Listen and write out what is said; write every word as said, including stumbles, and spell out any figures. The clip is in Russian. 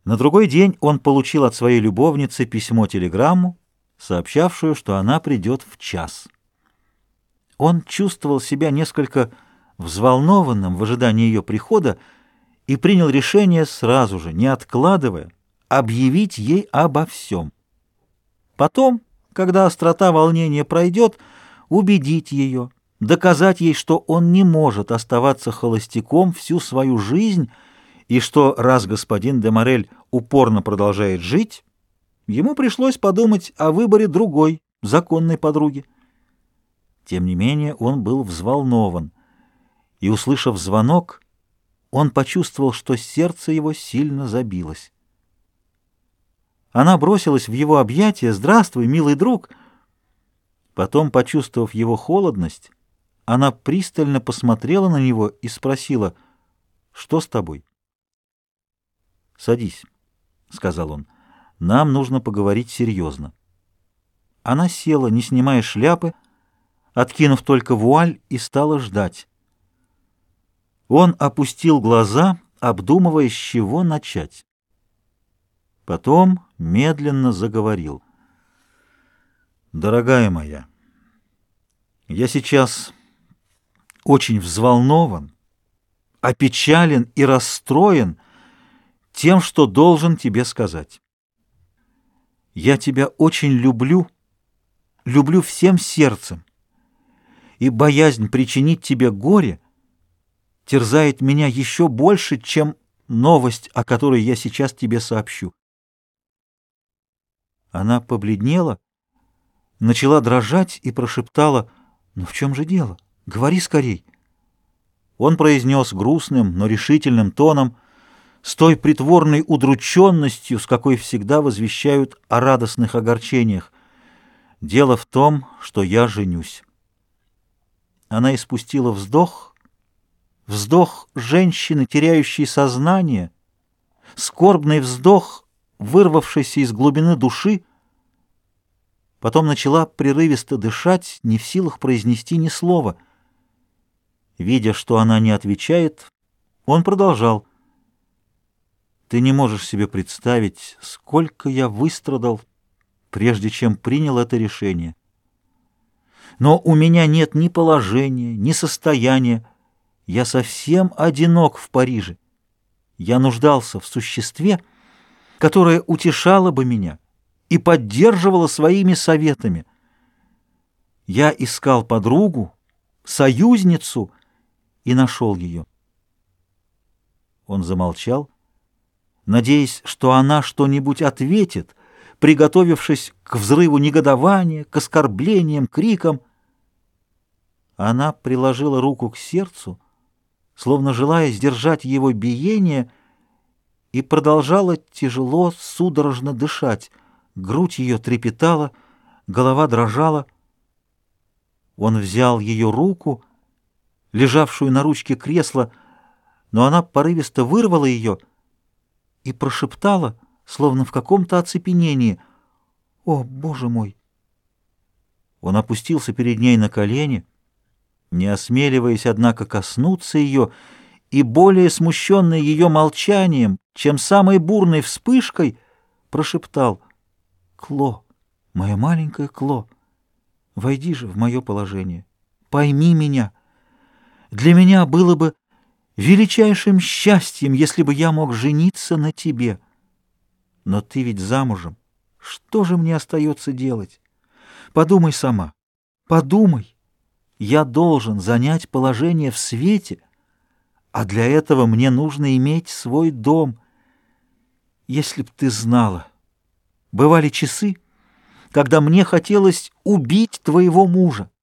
На другой день он получил от своей любовницы письмо-телеграмму, сообщавшую, что она придет в час. Он чувствовал себя несколько взволнованным в ожидании ее прихода и принял решение сразу же, не откладывая, объявить ей обо всем. Потом, когда острота волнения пройдет, убедить ее, доказать ей, что он не может оставаться холостяком всю свою жизнь, и что, раз господин де Морель упорно продолжает жить, ему пришлось подумать о выборе другой, законной подруги. Тем не менее он был взволнован, и, услышав звонок, он почувствовал, что сердце его сильно забилось. Она бросилась в его объятия: «Здравствуй, милый друг!» Потом, почувствовав его холодность, она пристально посмотрела на него и спросила: «Что с тобой?» «Садись», — сказал он, — «нам нужно поговорить серьезно». Она села, не снимая шляпы, откинув только вуаль, и стала ждать. Он опустил глаза, обдумывая, с чего начать. Потом медленно заговорил. «Дорогая моя, я сейчас очень взволнован, опечален и расстроен тем, что должен тебе сказать. Я тебя очень люблю, люблю всем сердцем, и боязнь причинить тебе горе терзает меня еще больше, чем новость, о которой я сейчас тебе сообщу». Она побледнела, начала дрожать и прошептала: «Ну в чем же дело? Говори скорей». Он произнес грустным, но решительным тоном, с той притворной удрученностью, с какой всегда возвещают о радостных огорчениях: «Дело в том, что я женюсь». Она испустила вздох, вздох женщины, теряющей сознание, скорбный вздох, вырвавшийся из глубины души. Потом начала прерывисто дышать, не в силах произнести ни слова. Видя, что она не отвечает, он продолжал: «Ты не можешь себе представить, сколько я выстрадал, прежде чем принял это решение. Но у меня нет ни положения, ни состояния. Я совсем одинок в Париже. Я нуждался в существе, которое утешало бы меня и поддерживало своими советами. Я искал подругу, союзницу, и нашел ее». Он замолчал, надеясь, что она что-нибудь ответит, приготовившись к взрыву негодования, к оскорблениям, крикам. Она приложила руку к сердцу, словно желая сдержать его биение, и продолжала тяжело, судорожно дышать. Грудь ее трепетала, голова дрожала. Он взял ее руку, лежавшую на ручке кресла, но она порывисто вырвала ее и прошептала, словно в каком-то оцепенении: «О, Боже мой!» Он опустился перед ней на колени, не осмеливаясь, однако, коснуться ее, и, более смущенный ее молчанием, чем самой бурной вспышкой, прошептал: «Кло, моя маленькая Кло, войди же в мое положение, пойми меня. Для меня было бы величайшим счастьем, если бы я мог жениться на тебе. Но ты ведь замужем. Что же мне остается делать? Подумай сама, подумай. Я должен занять положение в свете, а для этого мне нужно иметь свой дом. Если б ты знала, бывали часы, когда мне хотелось убить твоего мужа.